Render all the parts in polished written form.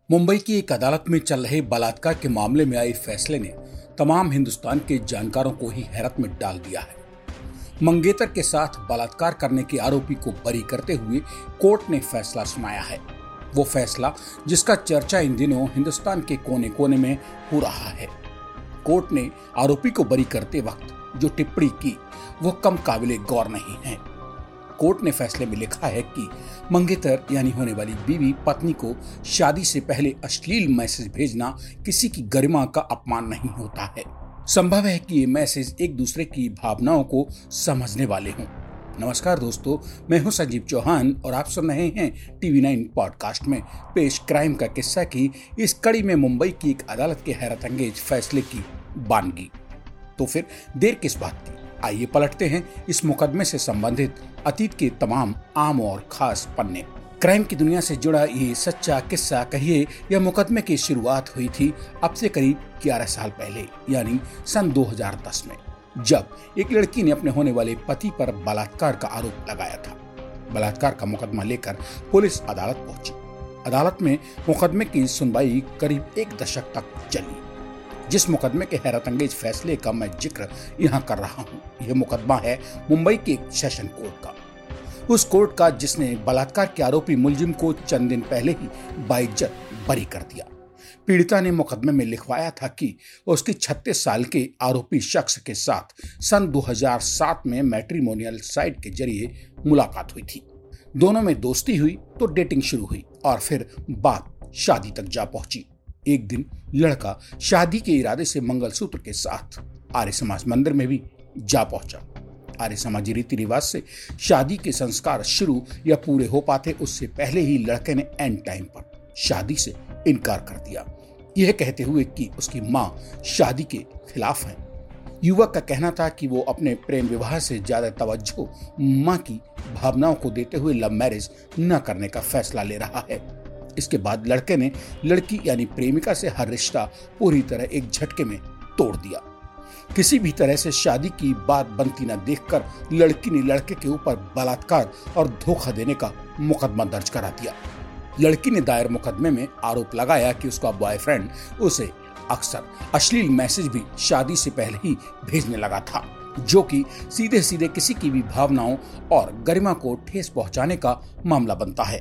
मुंबई की एक अदालत में चल रहे बलात्कार के मामले में आए फैसले ने तमाम हिंदुस्तान के जानकारों को ही हैरत में डाल दिया है। मंगेतर के साथ बलात्कार करने के आरोपी को बरी करते हुए कोर्ट ने फैसला सुनाया है। वो फैसला जिसका चर्चा इन दिनों हिंदुस्तान के कोने कोने में हो रहा है। कोर्ट ने आरोपी को बरी करते वक्त जो टिप्पणी की वो कम काबिले गौर नहीं है। कोर्ट ने फैसले में लिखा है कि मंगेतर यानी होने वाली बीवी पत्नी को शादी से पहले अश्लील मैसेज भेजना किसी की गरिमा का अपमान नहीं होता है। संभव है कि ये मैसेज एक दूसरे की भावनाओं को समझने वाले हों। नमस्कार दोस्तों, मैं हूं संजीव चौहान और आप सुन रहे हैं TV9 पॉडकास्ट में पेश क्राइम का किस्सा की इस कड़ी में मुंबई की एक अदालत के हैरत अंगेज फैसले की बानगी। तो फिर देर किस बात की, आइए पलटते हैं इस मुकदमे से संबंधित अतीत के तमाम आम और खास पन्ने। क्राइम की दुनिया से जुड़ा ये सच्चा किस्सा कहिए या मुकदमे की शुरुआत हुई थी अब से करीब 11 साल पहले, यानी सन 2010 में, जब एक लड़की ने अपने होने वाले पति पर बलात्कार का आरोप लगाया था। बलात्कार का मुकदमा लेकर पुलिस अदालत पहुंची। अदालत में मुकदमे की सुनवाई करीब 1 दशक तक चली। जिस मुकदमे के हैरत अंगेज फैसले का मैं जिक्र यहाँ कर रहा हूँ, यह मुकदमा है मुंबई के एक सेशन कोर्ट का। उस कोर्ट का जिसने बलात्कार के आरोपी मुलजिम को चंद दिन पहले ही बाइज्जत बरी कर दिया। पीड़िता ने मुकदमे में लिखवाया था कि उसकी 36 साल के आरोपी शख्स के साथ सन 2007 में मैट्रिमोनियल साइट के जरिए मुलाकात हुई थी। दोनों में दोस्ती हुई तो डेटिंग शुरू हुई और फिर बात शादी तक जा पहुंची। एक दिन लड़का शादी के इरादे से मंगलसूत्र के साथ आर्य समाज मंदिर में भी जा पहुंचा। आर्य समाजी रीति रिवाज से शादी के संस्कार शुरू या पूरे हो पाते उससे पहले ही लड़के ने एंड टाइम पर शादी से इनकार कर दिया, यह कहते हुए कि उसकी मां शादी के खिलाफ है। युवक का कहना था कि वो अपने प्रेम विवाह से ज्यादा तवज्जो मां की भावनाओं को देते हुए लव मैरिज न करने का फैसला ले रहा है। इसके बाद लड़के ने लड़की यानी प्रेमिका से हर रिश्ता पूरी तरह एक झटके में तोड़ दिया। किसी भी तरह से शादी की बात बनती न देखकर लड़की ने लड़के के ऊपर बलात्कार और धोखा देने का मुकदमा दर्ज करा दिया। लड़की ने दायर मुकदमे में आरोप लगाया कि उसका बॉयफ्रेंड उसे अक्सर अश्लील मैसेज भी शादी से पहले ही भेजने लगा था, जो कि सीधे सीधे किसी की भी भावनाओं और गरिमा को ठेस पहुंचाने का मामला बनता है।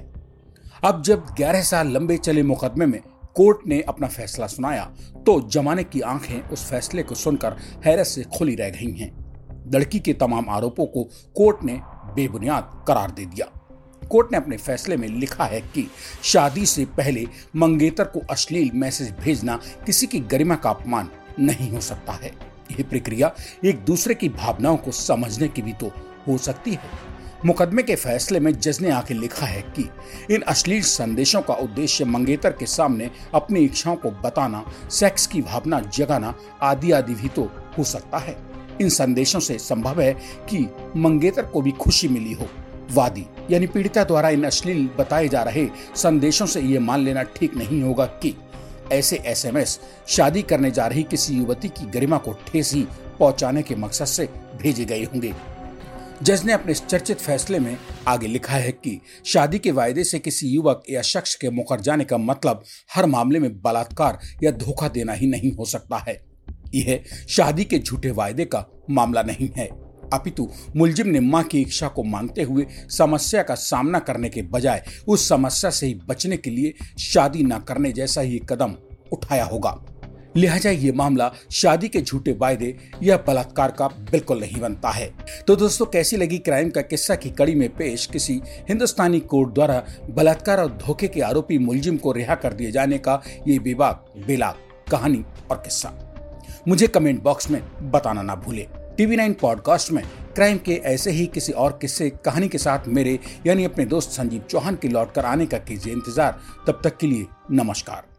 अब जब 11 साल लंबे चले मुकदमे में कोर्ट ने अपना फैसला सुनाया तो जमाने की आंखें उस फैसले को सुनकर हैरत से खुली रह गई हैं। लड़की के तमाम आरोपों को कोर्ट ने बेबुनियाद करार दे दिया। कोर्ट ने अपने फैसले में लिखा है कि शादी से पहले मंगेतर को अश्लील मैसेज भेजना किसी की गरिमा का अपमान नहीं हो सकता है। यह प्रक्रिया एक दूसरे की भावनाओं को समझने की भी तो हो सकती है। मुकदमे के फैसले में जज ने आके लिखा है कि इन अश्लील संदेशों का उद्देश्य मंगेतर के सामने अपनी इच्छाओं को बताना, सेक्स की भावना जगाना आदि आदि भी तो हो सकता है। इन संदेशों से संभव है कि मंगेतर को भी खुशी मिली हो। वादी यानी पीड़िता द्वारा इन अश्लील बताए जा रहे संदेशों से ये मान लेना ठीक नहीं होगा कि ऐसे SMS शादी करने जा रही किसी युवती की गरिमा को ठेस ही पहुंचाने के मकसद से भेजे गए होंगे। जज ने अपने चर्चित फैसले में आगे लिखा है कि शादी के वायदे से किसी युवक या शख्स के मुकर जाने का मतलब हर मामले में बलात्कार या धोखा देना ही नहीं हो सकता है। यह शादी के झूठे वायदे का मामला नहीं है, अपितु मुलजिम ने मां की इच्छा को मानते हुए समस्या का सामना करने के बजाय उस समस्या से ही बचने के लिए शादी न करने जैसा ही कदम उठाया होगा। लिहाजा ये मामला शादी के झूठे वायदे या बलात्कार का बिल्कुल नहीं बनता है। तो दोस्तों, कैसी लगी क्राइम का किस्सा की कड़ी में पेश किसी हिंदुस्तानी कोर्ट द्वारा बलात्कार और धोखे के आरोपी मुलजिम को रिहा कर दिए जाने का ये बेबाक बेलाग कहानी और किस्सा? मुझे कमेंट बॉक्स में बताना ना भूले। TV9 पॉडकास्ट में क्राइम के ऐसे ही किसी और किस्से कहानी के साथ मेरे यानी अपने दोस्त संजीव चौहान के लौट कर आने का कीजिए इंतजार। तब तक के लिए नमस्कार।